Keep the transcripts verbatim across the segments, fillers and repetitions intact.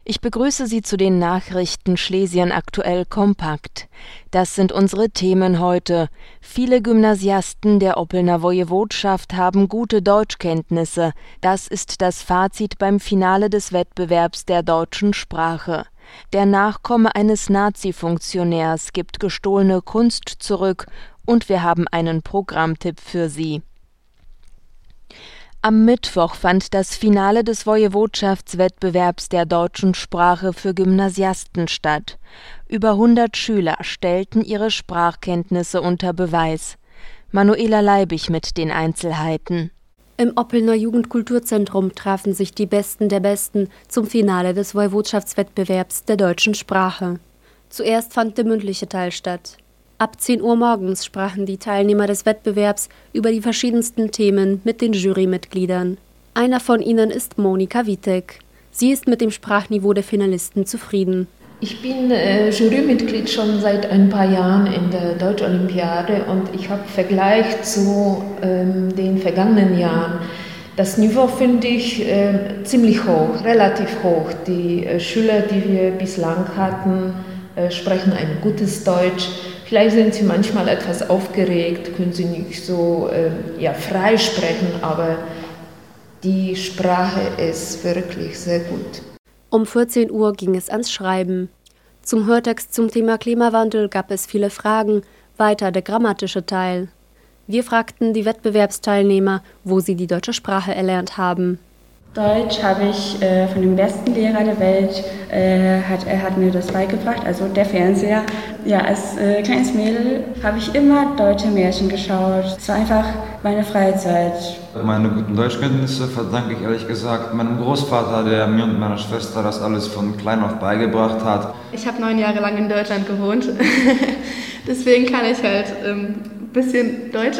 Ich begrüße Sie zu den Nachrichten Schlesien aktuell kompakt. Das sind unsere Themen heute. Viele Gymnasiasten der Oppelner Wojewodschaft haben gute Deutschkenntnisse. Das ist das Fazit beim Finale des Wettbewerbs der deutschen Sprache. Der Nachkomme eines Nazi-Funktionärs gibt gestohlene Kunst zurück und wir haben einen Programmtipp für Sie. Am Mittwoch fand das Finale des Wojewodschaftswettbewerbs der deutschen Sprache für Gymnasiasten statt. Über hundert Schüler stellten ihre Sprachkenntnisse unter Beweis. Manuela Leibig mit den Einzelheiten. Im Oppelner Jugendkulturzentrum trafen sich die Besten der Besten zum Finale des Wojewodschaftswettbewerbs der deutschen Sprache. Zuerst fand der mündliche Teil statt. Ab zehn Uhr morgens sprachen die Teilnehmer des Wettbewerbs über die verschiedensten Themen mit den Jurymitgliedern. Einer von ihnen ist Monika Witek. Sie ist mit dem Sprachniveau der Finalisten zufrieden. Ich bin äh, Jurymitglied schon seit ein paar Jahren in der Deutsch-Olympiade und ich habe Vergleich zu ähm, den vergangenen Jahren. Das Niveau finde ich äh, ziemlich hoch, relativ hoch. Die äh, Schüler, die wir bislang hatten, äh, sprechen ein gutes Deutsch. Vielleicht sind sie manchmal etwas aufgeregt, können sie nicht so äh, ja, frei sprechen, aber die Sprache ist wirklich sehr gut. Um vierzehn Uhr ging es ans Schreiben. Zum Hörtext zum Thema Klimawandel gab es viele Fragen, weiter der grammatische Teil. Wir fragten die Wettbewerbsteilnehmer, wo sie die deutsche Sprache erlernt haben. Deutsch habe ich äh, von dem besten Lehrer der Welt, äh, hat, er hat mir das beigebracht, also der Fernseher. Ja, als äh, kleines Mädel habe ich immer deutsche Märchen geschaut. Es war einfach meine Freizeit. Meine guten Deutschkenntnisse verdanke ich ehrlich gesagt meinem Großvater, der mir und meiner Schwester das alles von klein auf beigebracht hat. Ich habe neun Jahre lang in Deutschland gewohnt, deswegen kann ich halt ein ähm, bisschen Deutsch.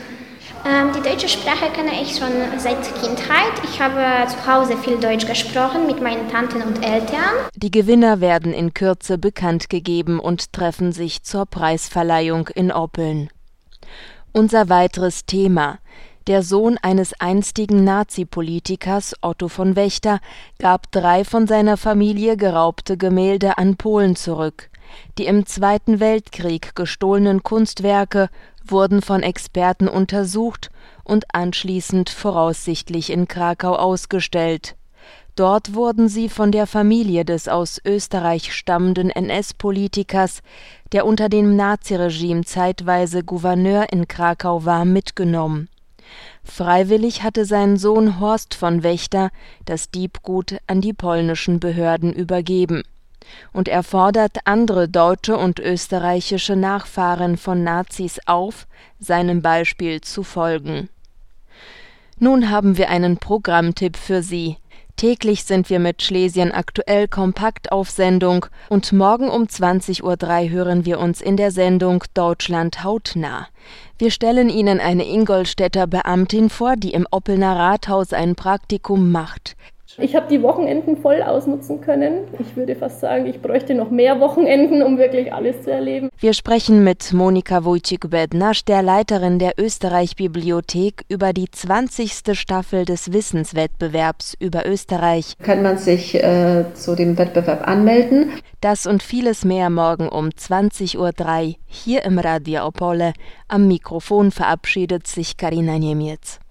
Ähm, die deutsche Sprache kenne ich schon seit Kindheit. Ich habe zu Hause viel Deutsch gesprochen mit meinen Tanten und Eltern. Die Gewinner werden in Kürze bekannt gegeben und treffen sich zur Preisverleihung in Oppeln. Unser weiteres Thema. Der Sohn eines einstigen Nazi-Politikers, Otto von Wächter, gab drei von seiner Familie geraubte Gemälde an Polen zurück. Die im Zweiten Weltkrieg gestohlenen Kunstwerke wurden von Experten untersucht und anschließend voraussichtlich in Krakau ausgestellt. Dort wurden sie von der Familie des aus Österreich stammenden N S-Politikers, der unter dem Naziregime zeitweise Gouverneur in Krakau war, mitgenommen. Freiwillig hatte sein Sohn Horst von Wächter das Diebgut an die polnischen Behörden übergeben. Und er fordert andere deutsche und österreichische Nachfahren von Nazis auf, seinem Beispiel zu folgen. Nun haben wir einen Programmtipp für Sie. Täglich sind wir mit Schlesien aktuell kompakt auf Sendung und morgen um zwanzig Uhr drei hören wir uns in der Sendung Deutschland hautnah. Wir stellen Ihnen eine Ingolstädter Beamtin vor, die im Oppelner Rathaus ein Praktikum macht. Ich habe die Wochenenden voll ausnutzen können. Ich würde fast sagen, ich bräuchte noch mehr Wochenenden, um wirklich alles zu erleben. Wir sprechen mit Monika Wojcik-Bednasch, der Leiterin der Österreich-Bibliothek, über die zwanzigste Staffel des Wissenswettbewerbs über Österreich. Kann man sich äh, zu dem Wettbewerb anmelden? Das und vieles mehr morgen um zwanzig Uhr drei hier im Radio Opole. Am Mikrofon verabschiedet sich Karina Niemiec.